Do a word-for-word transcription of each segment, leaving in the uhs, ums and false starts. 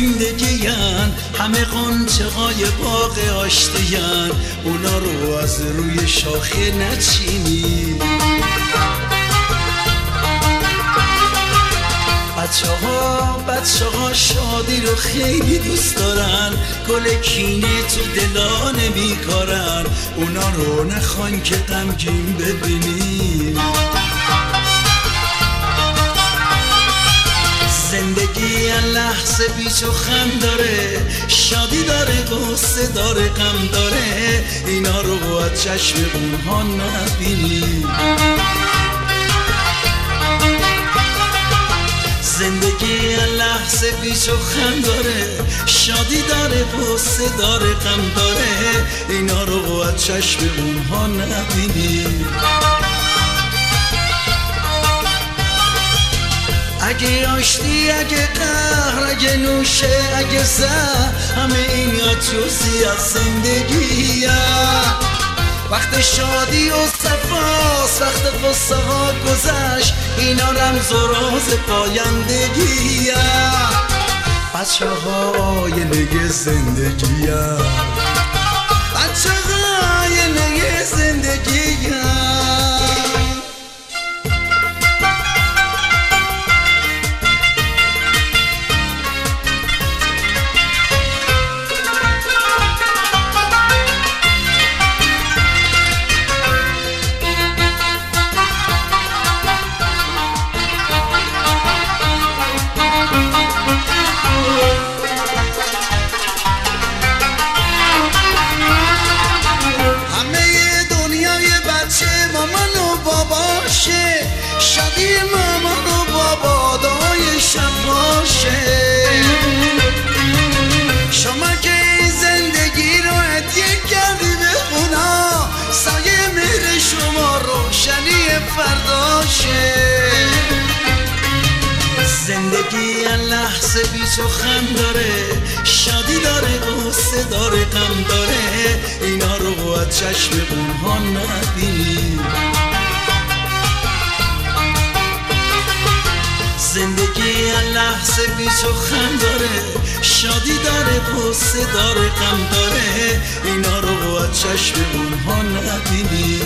زندگیان، همه غنچه های باغ آشتیان، اونا رو از روی شاخه نچینی. بچه ها بچه ها شادی رو خیلی دوست دارن، گل کینه تو دلا نمیکارن، اونا رو نخوان که غمگین ببینی. زندگی لحظه پیچ و خم داره، شادی داره غصه داره غم داره، اینا رو از چشم اونها نبینی. زندگی لحظه پیچ و خم داره، شادی داره غصه داره غم داره، اینا رو از چشم اونها نبینی. اگه آشتی اگه قهر اگه نوشه اگه زهر، همه این یا جزئی از زندگیه. وقت شادی و صفاست، وقت قصه ها گذشت، اینا رمز و راز پایندگیه. بچه ها آینه زندگیه، بچه ها آینه زندگیه. شادی مامان و بابا دای شب باشه. شما که این زندگی رو هدیه کردی به اونا، سایه مهر شما روشنی فرداشه. زندگی لحظه بیچ و خم داره، شادی داره غصه داره غم داره، اینا رو از چشم اونها نبینی. زندگی لحظه بیچ و خم داره، شادی داره غصه داره غم داره، اینا رو از چشم اونها نبینی.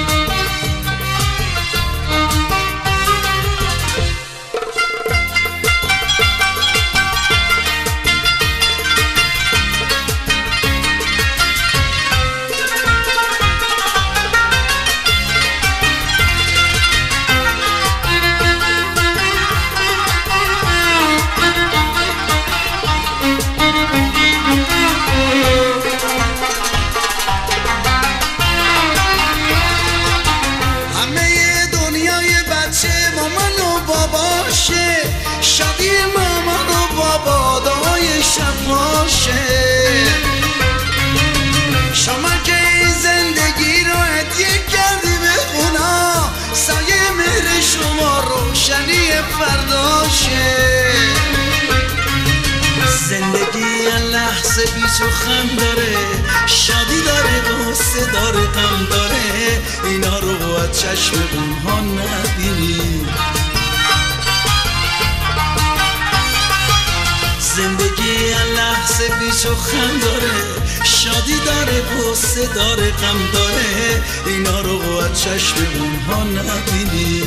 شادی مامان و بابا دای شب باشه. شما که این زندگی رو هدیه کردی به اونا، سایه مهر شما روشنی فرداشه. زندگی لحظه بیچ و خم داره، شادی داره غصه داره غم داره، اینا رو از چشم اونها نبینی. زندگی لحظه بیچ و خم داره، شادی داره غصه داره غم داره، اینا رو از چشم اونها نبینی.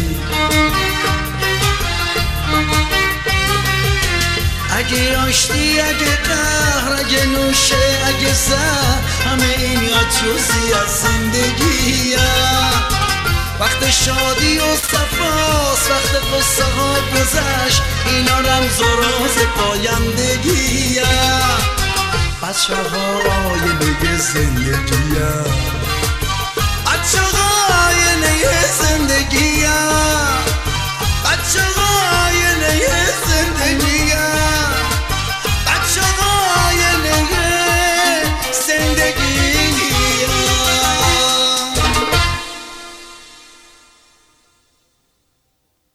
اگه آشتی اگه قهر اگه نوشه اگه زهر، همه این یا جزئی از زندگیه. وقت شادی و صفاست، وقت قصه ها گذشت، اینا رمز و راز پایندگیه. بچه ها آینه زندگیه.